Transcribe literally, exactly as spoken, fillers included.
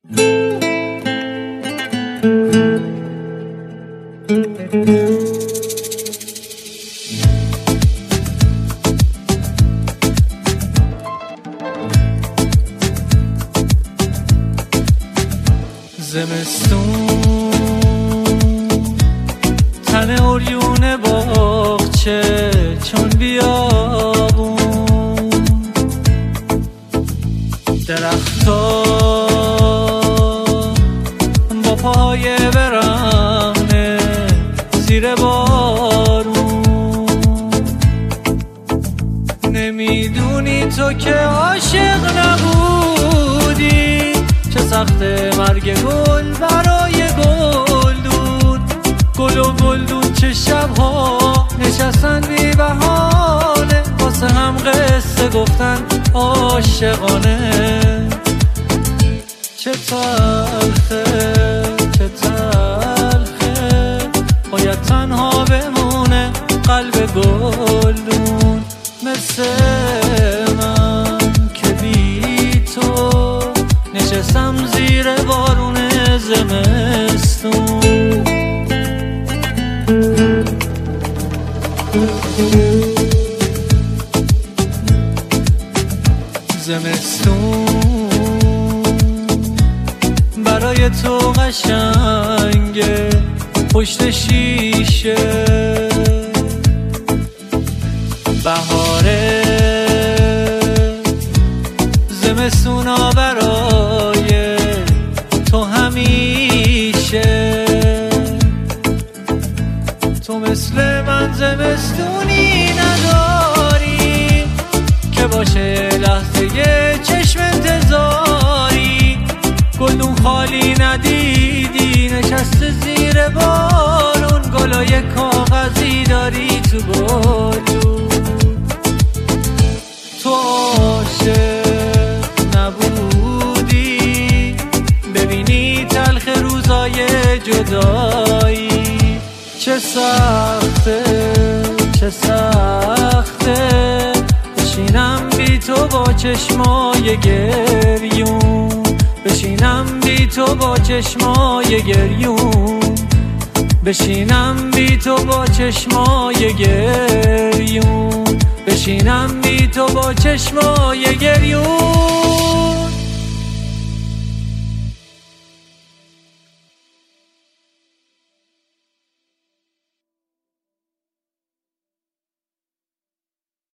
زمستون تن عریون باغچه چون بیابون، درختا با پاهای برهنه زیر بارون. نمیدونی تو که عاشق نبودی، چه سخت مرگ گل برای گلدون. گل و گلدون چه شبها نشستن بی بهانه، واسه هم قصه گفتن عاشقانه. چه تلخه چه تلخه باید تنها بمونه قلب گلدون، مثل من که بی تو نشستم زیر بارون زمستون. زمستون برای تو قشنگه پشت شیشه، بهاره زمستونا برای تو همیشه. تو مثل من زمستونی نداری که باشه لحظه چشم انتظاری. گلدون خالی ندیدی نشسته زیر بارون، گلای کاغذی داری تو گلدون. تو عاشق نبودی ببینی تلخ روزای جدایی. چه سخته چه سخته بشینم بی تو با چشمای گریون، بشینم بی تو با چشمای گریون، بشینم بی تو با چشمای گریون، بشینم بی تو با چشمای گریون.